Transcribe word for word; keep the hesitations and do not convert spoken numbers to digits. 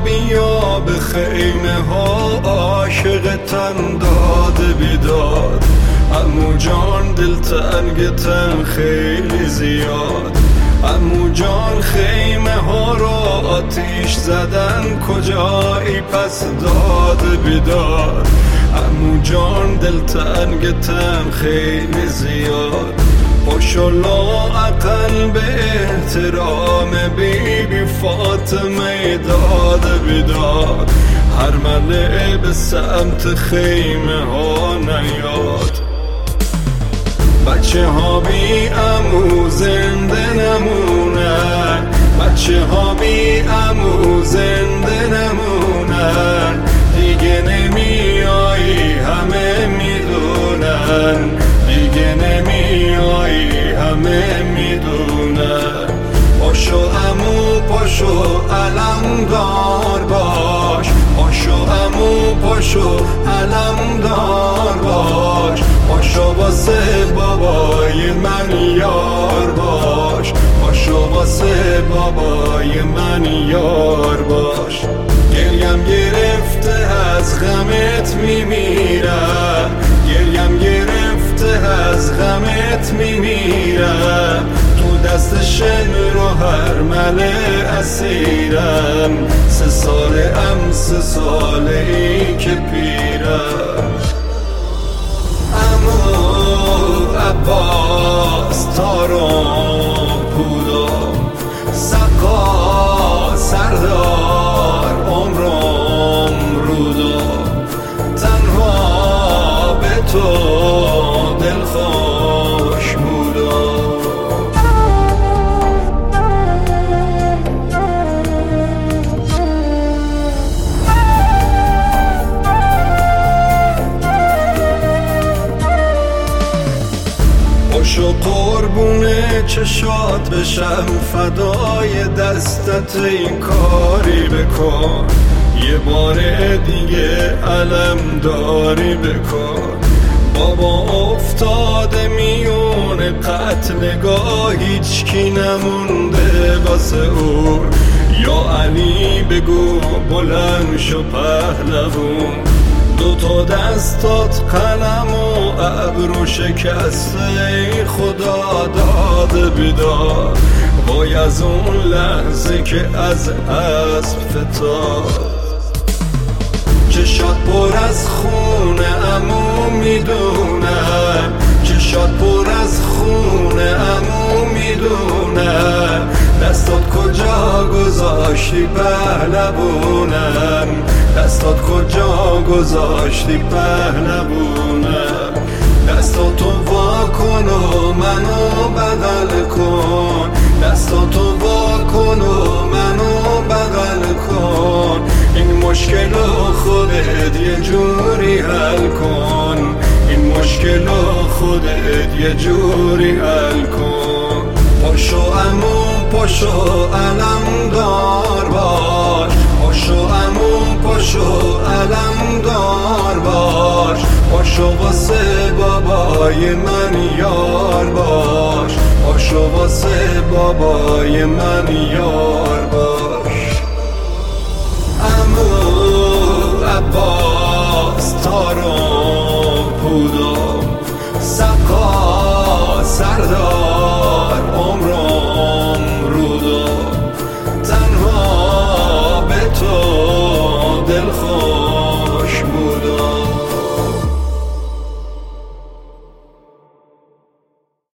بیا به خیمه ها عاشقتن داد بیداد. عمو جان دلتنگتن خیلی زیاد. عمو جان خیمه ها رو آتیش زدن کجایی پس داد بیداد. عمو جان دلتنگتن خیلی زیاد. پاشو لااقل به احترام بی بی فاطمه داد بیداد. هر ملعه به سمت خیمه ها نیاد. بچه ها بی عمو زنده نمونن. بچه ها بی عمو زنده نمونن. دیگه نمیایی همه میدونن. دیگه نمیایی همه میدونن. پاشو عمو پاشو علمدار باش. پاشو عمو پاشو علمدار باش. پاشو واسه بابای من یار باش. پاشو واسه بابای من یار باش. گریم گرفته از غمت میمیرم. گریم گرفته از غمت میمیرم. تو دست شن رو هر مله اسیرم. سه ساله ام سه ساله ای که پیرم. عمو عباس تارم پودم سقا سردار عمرم رودم. تنها به تو دلخوش بودم. پاشو قربونه چشات بشم فدای دستت این کاری بکن. یه بار دیگه علم داری بکن. بابا افتاده میون قتلگاه هیچ کی نمونده واسه او. یا علی بگو بلند شو پهلوون. دو تا دستات قلم و ابرو شکسته ای خدا داد بیداد. وای از اون لحظه که از اسب فتاد. چشات پر از خونه عمو میدونم. چشات پر از خونه عمو میدونم. دستات کجا گذاشتی پهلوونم. دستات کجا گذاشتی پهلوونم. دستاتو وا کن و منو بغل کن. دستاتو وا کن و منو بغل کن. این مشکلو خودت یه جوری حل کن. این مشکلو خودت یه جوری حل کن. پاشو عمو پاشو علمدار باش. پاشو عمو پاشو علمدار باش. پاشو واسه بابای من یار باش. پاشو واسه بابای من یار